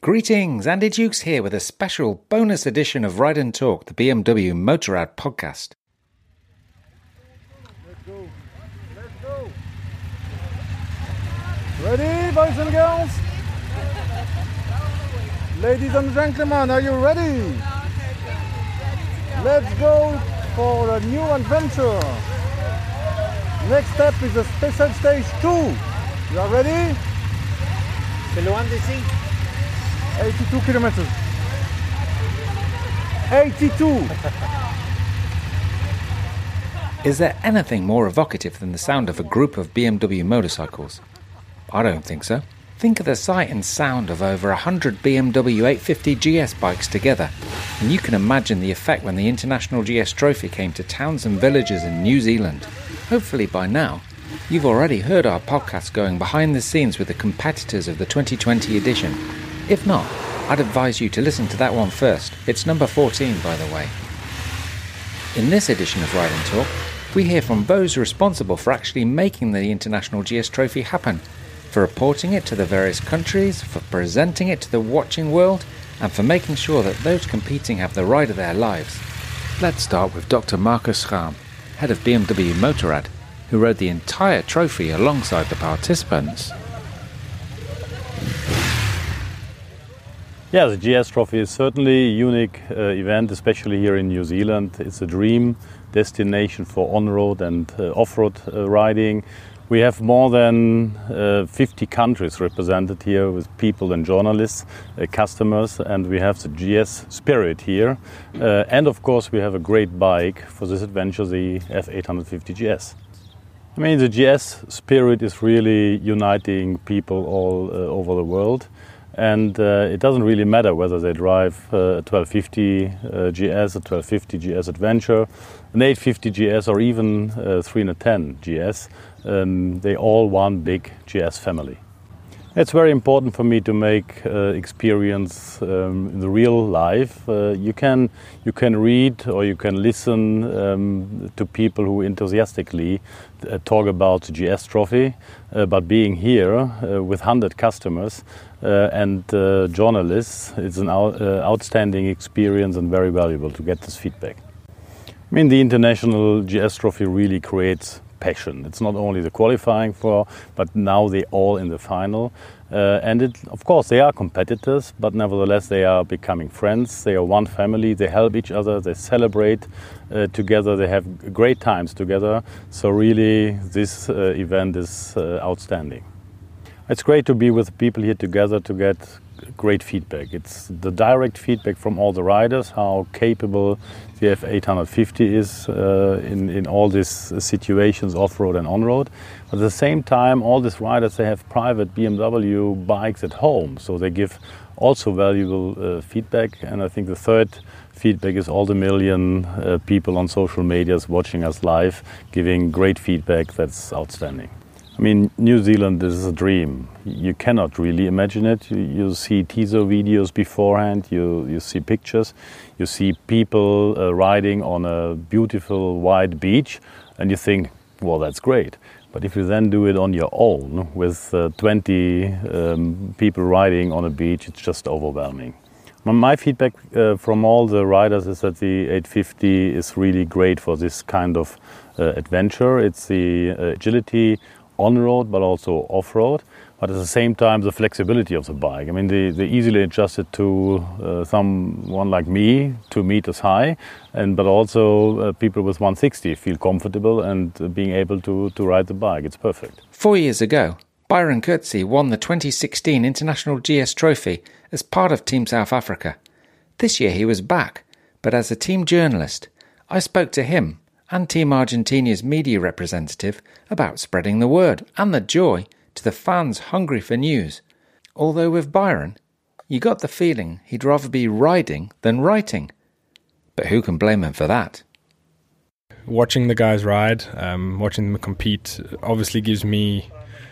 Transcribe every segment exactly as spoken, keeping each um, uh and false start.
Greetings, Andy Dukes here with a special bonus edition of Ride and Talk, the B M W Motorrad podcast. Let's go. Let's go. Ready, boys and girls? Ladies and gentlemen, are you ready? Let's go for a new adventure. Next step is a special stage two. You are ready? C'est loin d'ici? eighty-two kilometers. eighty-two. Is there anything more evocative than the sound of a group of B M W motorcycles? I don't think so. Think of the sight and sound of over one hundred B M W eight fifty G S bikes together, and you can imagine the effect when the International G S Trophy came to towns and villages in New Zealand. Hopefully by now, you've already heard our podcast going behind the scenes with the competitors of the twenty twenty edition. If not, I'd advise you to listen to that one first. It's number fourteen, by the way. In this edition of Ride and Talk, we hear from those responsible for actually making the International G S Trophy happen, for reporting it to the various countries, for presenting it to the watching world, and for making sure that those competing have the ride of their lives. Let's start with Doctor Marcus Schramm, head of B M W Motorrad, who rode the entire trophy alongside the participants. Yeah, the G S Trophy is certainly a unique uh, event, especially here in New Zealand. It's a dream destination for on-road and uh, off-road uh, riding. We have more than uh, fifty countries represented here with people and journalists, uh, customers, and we have the G S spirit here. Uh, and of course we have a great bike for this adventure, the F eight fifty G S. I mean, the G S spirit is really uniting people all uh, over the world. And uh, it doesn't really matter whether they drive uh, a twelve fifty uh, G S, a twelve fifty G S Adventure, an eight fifty G S, or even a three ten G S. Um, they all one big G S family. It's very important for me to make uh, experience um, in the real life. Uh, you can you can read or you can listen um, to people who enthusiastically uh, talk about the G S Trophy, uh, but being here uh, with one hundred customers uh, and uh, journalists, it's an out, uh, outstanding experience and very valuable to get this feedback. I mean, the International G S Trophy really creates passion. It's not only the qualifying for, but now they're all in the final. Uh, and it, of course, they are competitors, but nevertheless, they are becoming friends. They are one family. They help each other. They celebrate uh, together. They have great times together. So really, this uh, event is uh, outstanding. It's great to be with people here together to get great feedback. It's the direct feedback from all the riders, how capable the F eight fifty is uh, in, in all these situations, off-road and on-road. But at the same time, all these riders, they have private B M W bikes at home, so they give also valuable uh, feedback. And I think the third feedback is all the million uh, people on social medias watching us live, giving great feedback. That's outstanding. I mean, New Zealand is a dream. You cannot really imagine it. You, you see teaser videos beforehand, you, you see pictures, you see people uh, riding on a beautiful white beach, and you think, well, that's great. But if you then do it on your own with uh, twenty um, people riding on a beach, it's just overwhelming. My feedback uh, from all the riders is that the eight fifty is really great for this kind of uh, adventure. It's the uh, agility on-road, but also off-road, but at the same time the flexibility of the bike. I mean, they, they easily adjusted to uh, someone like me, two meters high, and but also uh, people with one sixty feel comfortable and uh, being able to, to ride the bike. It's perfect. Four years ago, Byron Coetzee won the twenty sixteen International G S Trophy as part of Team South Africa. This year he was back, but as a team journalist, I spoke to him and Team Argentina's media representative about spreading the word and the joy to the fans hungry for news. Although with Byron, you got the feeling he'd rather be riding than writing. But who can blame him for that? Watching the guys ride, um, watching them compete, obviously gives me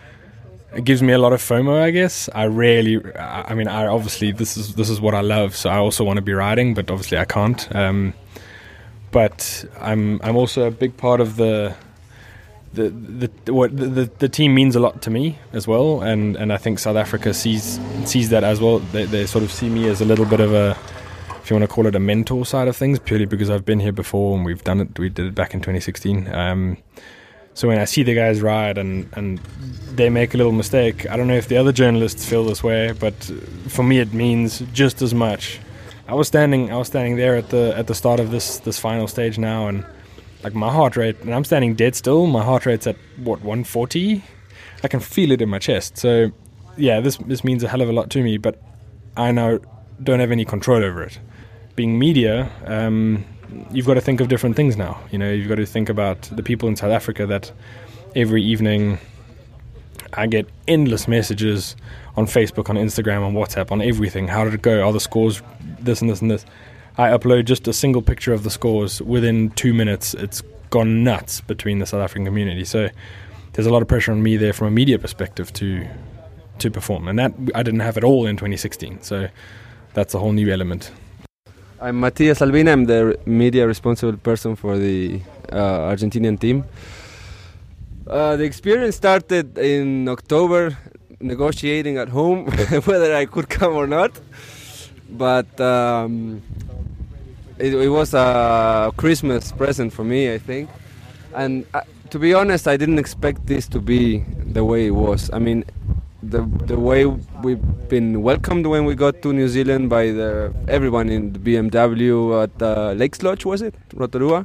it gives me a lot of FOMO, I guess. I really, I mean, I obviously this is this is what I love, so I also want to be riding, but obviously I can't. Um, but I'm I'm also a big part of the the the what the, the the team means a lot to me as well, and, and I think South Africa sees sees that as well. They they sort of see me as a little bit of a, if you want to call it, a mentor side of things, purely because I've been here before and we've done it. We did it back in twenty sixteen. Um, so when I see the guys ride and and they make a little mistake, I don't know if the other journalists feel this way, but for me it means just as much. I was standing I was standing there at the at the start of this this final stage now, and like my heart rate, and I'm standing dead still, my heart rate's at, what, one forty? I can feel it in my chest. So, yeah, this this means a hell of a lot to me, but I now don't have any control over it. Being media, um, you've got to think of different things now. You know, you've got to think about the people in South Africa that every evening I get endless messages on Facebook, on Instagram, on WhatsApp, on everything. How did it go? Are the scores this and this and this? I upload just a single picture of the scores. Within two minutes, it's gone nuts between the South African community. So there's a lot of pressure on me there from a media perspective to to perform. And that I didn't have at all in twenty sixteen. So that's a whole new element. I'm Matías Albina. I'm the media responsible person for the uh, Argentinian team. Uh, the experience started in October, negotiating at home whether I could come or not. But um, it, it was a Christmas present for me, I think. And uh, to be honest, I didn't expect this to be the way it was. I mean, the the way we've been welcomed when we got to New Zealand by the everyone in the B M W at uh, Lakes Lodge, was it? Rotorua.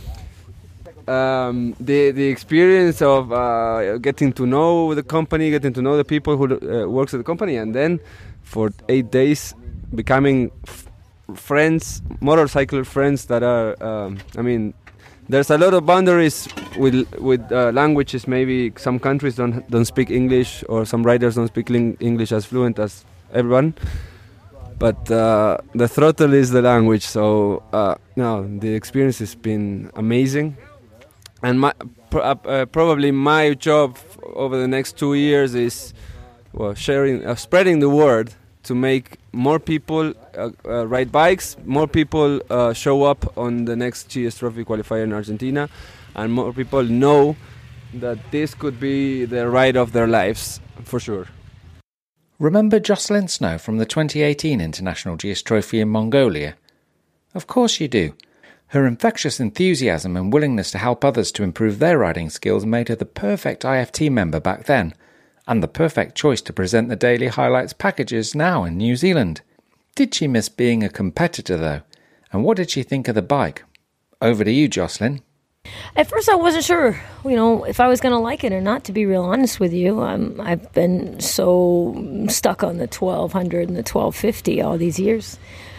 Um, the the experience of uh, getting to know the company, getting to know the people who uh, works at the company, and then for eight days becoming f- friends, motorcycle friends that are, um, I mean, there's a lot of boundaries with with uh, languages. Maybe some countries don't don't speak English, or some riders don't speak ling- English as fluent as everyone. But uh, the throttle is the language, so uh, no, the experience has been amazing. And my pr- uh, probably my job f- over the next two years is well sharing, uh, spreading the word to make more people uh, uh, ride bikes, more people uh, show up on the next G S Trophy qualifier in Argentina, and more people know that this could be the ride of their lives, for sure. Remember Jocelyn Snow from the twenty eighteen International G S Trophy in Mongolia? Of course you do. Her infectious enthusiasm and willingness to help others to improve their riding skills made her the perfect I F T member back then, and the perfect choice to present the daily highlights packages now in New Zealand. Did she miss being a competitor though? And what did she think of the bike? Over to you, Jocelyn. At first I wasn't sure, you know, if I was going to like it or not, to be real honest with you. Um, I've been so stuck on the twelve hundred and the twelve fifty all these years.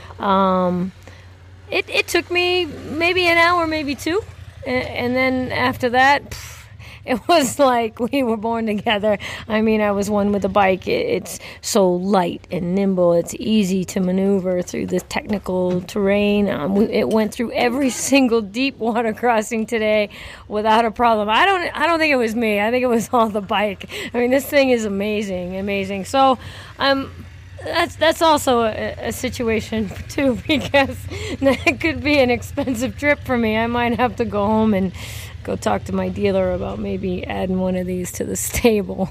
Um, it, it took me maybe an hour, maybe two. And, and then after that, pff, it was like we were born together. I mean, I was one with the bike. It, it's so light and nimble. It's easy to maneuver through the technical terrain. Um, we, it went through every single deep water crossing today without a problem. I don't. I don't think it was me. I think it was all the bike. I mean, this thing is amazing, amazing. So, um, that's that's also a, a situation too, because that could be an expensive trip for me. I might have to go home and go talk to my dealer about maybe adding one of these to the stable.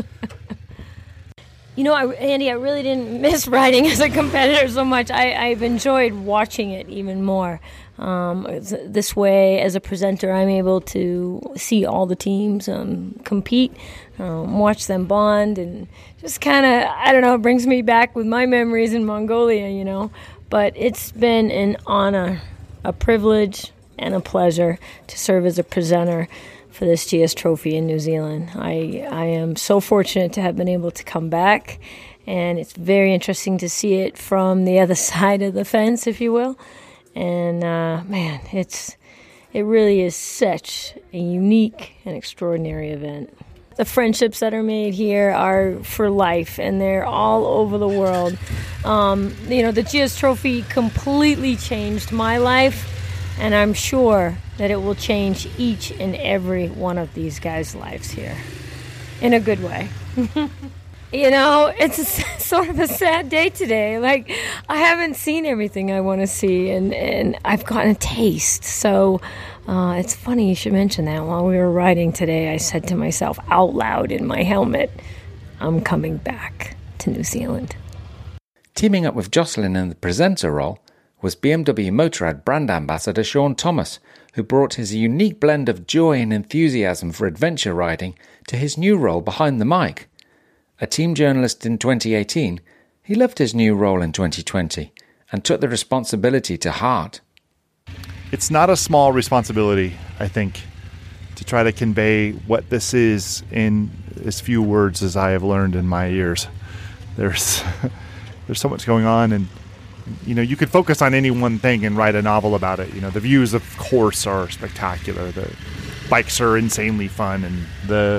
You know, I, Andy, I really didn't miss riding as a competitor so much. I, I've enjoyed watching it even more. Um, this way, as a presenter, I'm able to see all the teams um, compete, um, watch them bond, and just kind of, I don't know, it brings me back with my memories in Mongolia, you know. But it's been an honor, a privilege, and a pleasure to serve as a presenter for this G S Trophy in New Zealand. I I am so fortunate to have been able to come back, and it's very interesting to see it from the other side of the fence, if you will. And uh, man, it's it really is such a unique and extraordinary event. The friendships that are made here are for life, and they're all over the world. Um, you know, the G S Trophy completely changed my life, and I'm sure that it will change each and every one of these guys' lives here in a good way. You know, it's a, sort of a sad day today. Like, I haven't seen everything I want to see, and, and I've gotten a taste. So uh, it's funny you should mention that. While we were riding today, I said to myself out loud in my helmet, I'm coming back to New Zealand. Teaming up with Jocelyn in the presenter role was B M W Motorrad brand ambassador Sean Thomas, who brought his unique blend of joy and enthusiasm for adventure riding to his new role behind the mic. A team journalist in twenty eighteen, he loved his new role in twenty twenty and took the responsibility to heart. It's not a small responsibility, I think, to try to convey what this is in as few words as I have learned in my years. There's there's so much going on, and you know, you could focus on any one thing and write a novel about it. You know, the views, of course, are spectacular. The bikes are insanely fun, and the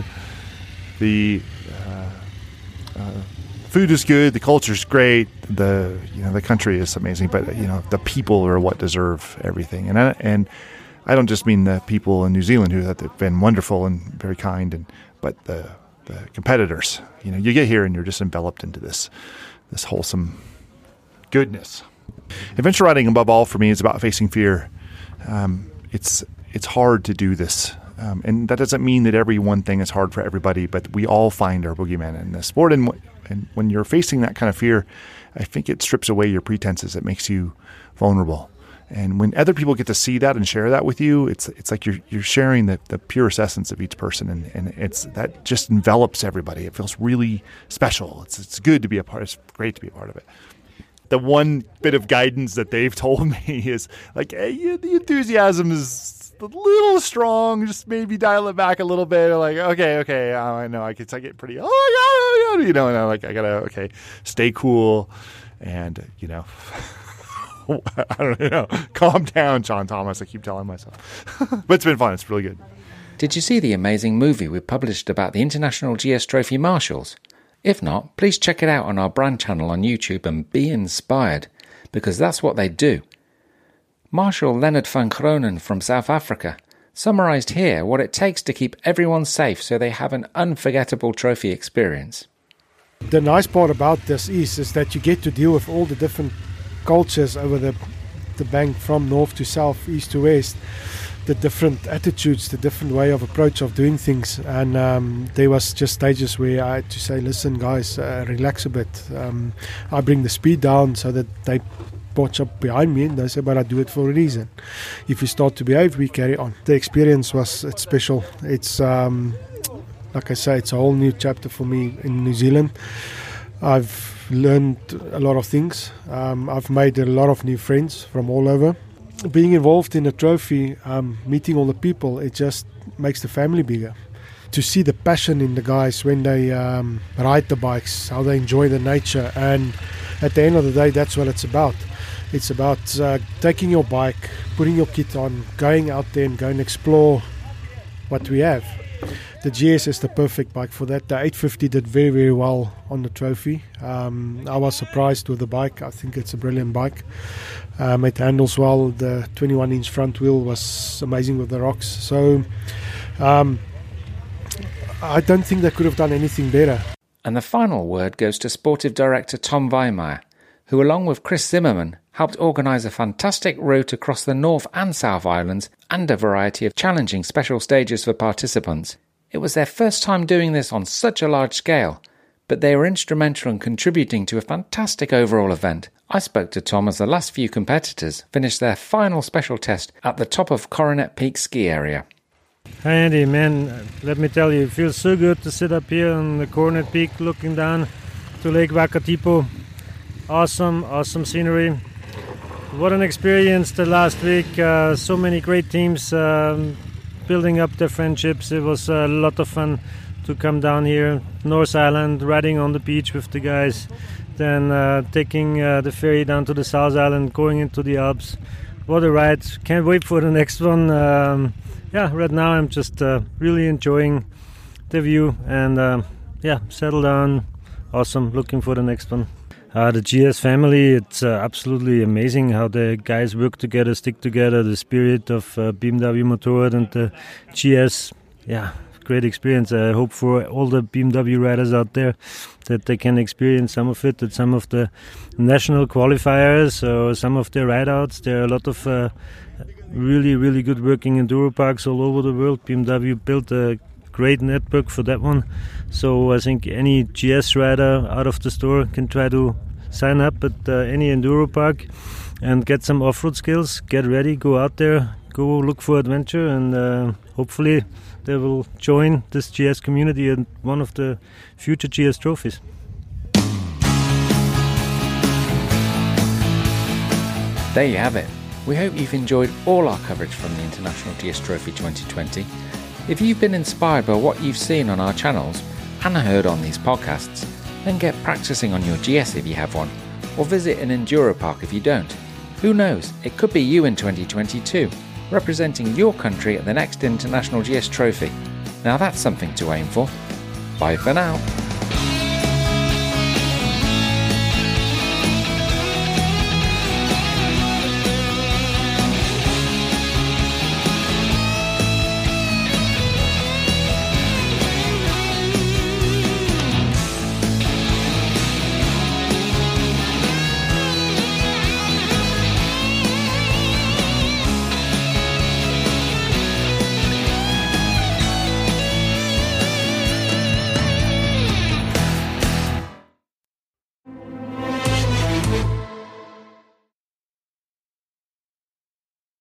the uh, uh, food is good. The culture's great. The you know the country is amazing. But you know, the people are what deserve everything. And I, and I don't just mean the people in New Zealand who have been wonderful and very kind, and but the the competitors. You know, you get here and you're just enveloped into this this wholesome goodness. Adventure riding, above all, for me, is about facing fear. Um, it's it's hard to do this, um, and that doesn't mean that every one thing is hard for everybody. But we all find our boogeyman in this sport, and, and when you're facing that kind of fear, I think it strips away your pretenses. It makes you vulnerable, and when other people get to see that and share that with you, it's it's like you're you're sharing the, the purest essence of each person, and, and it's that just envelops everybody. It feels really special. It's it's good to be a part. It's great to be a part of it. The one bit of guidance that they've told me is like, hey, the enthusiasm is a little strong. Just maybe dial it back a little bit. Or like, okay, okay, uh, I know I get, I get pretty, oh my God, oh my God, you know, and I'm like, I gotta, okay, stay cool, and you know, I don't know, calm down, Sean Thomas. I keep telling myself, but it's been fun. It's really good. Did you see the amazing movie we published about the International G S Trophy Marshals? If not, please check it out on our brand channel on YouTube and be inspired, because that's what they do. Marshal Leonard van Groningen from South Africa summarised here what it takes to keep everyone safe so they have an unforgettable trophy experience. The nice part about this is, is that you get to deal with all the different cultures over the, the bank from north to south, east to west. The different attitudes, the different way of approach of doing things, and um, there was just stages where I had to say, listen guys, uh, relax a bit. um, I bring the speed down so that they watch up behind me, and they say, but I do it for a reason. If you start to behave, we carry on. The experience was it's special. It's um, like I say, it's a whole new chapter for me in New Zealand. I've learned a lot of things. um, I've made a lot of new friends from all over. Being involved in a trophy, um, meeting all the people, it just makes the family bigger. To see the passion in the guys when they um, ride the bikes, how they enjoy the nature, and at the end of the day, that's what it's about. It's about uh, taking your bike, putting your kit on, going out there and going and explore what we have. The G S is the perfect bike for that. The eight fifty did very, very well on the trophy. Um, I was surprised with the bike. I think it's a brilliant bike. Um, it handles well. The twenty-one inch front wheel was amazing with the rocks. So um, I don't think they could have done anything better. And the final word goes to Sportive Director Tom Weimeyer, who along with Chris Zimmerman helped organise a fantastic route across the North and South Islands and a variety of challenging special stages for participants. It was their first time doing this on such a large scale, but they were instrumental in contributing to a fantastic overall event. I spoke to Tom as the last few competitors finished their final special test at the top of Coronet Peak ski area. Hi Andy, man, let me tell you, it feels so good to sit up here on the Coronet Peak looking down to Lake Wakatipu. Awesome, awesome scenery. What an experience the last week. Uh, so many great teams um, building up their friendships. It was a lot of fun to come down here, North Island, riding on the beach with the guys, then uh, taking uh, the ferry down to the South Island, going into the Alps. What a ride. Can't wait for the next one. Um, yeah, right now I'm just uh, really enjoying the view and uh, yeah, settle down. Awesome. Looking for the next one. Uh, the G S family, it's uh, absolutely amazing how the guys work together, stick together, the spirit of uh, B M W Motorrad and the G S. Yeah, great experience. I hope for all the B M W riders out there that they can experience some of it at some of the national qualifiers or some of the ride-outs. There are a lot of uh, really, really good working enduro parks all over the world. B M W built a great network for that one. So I think any G S rider out of the store can try to sign up at uh, any enduro park and get some off-road skills, get ready, go out there, go look for adventure, and uh, hopefully they will join this G S community and one of the future G S trophies. There you have it. We hope you've enjoyed all our coverage from the International G S Trophy twenty twenty. If you've been inspired by what you've seen on our channels and heard on these podcasts, then get practicing on your G S if you have one, or visit an enduro park if you don't. Who knows, it could be you in twenty twenty-two, representing your country at the next International G S Trophy. Now that's something to aim for. Bye for now.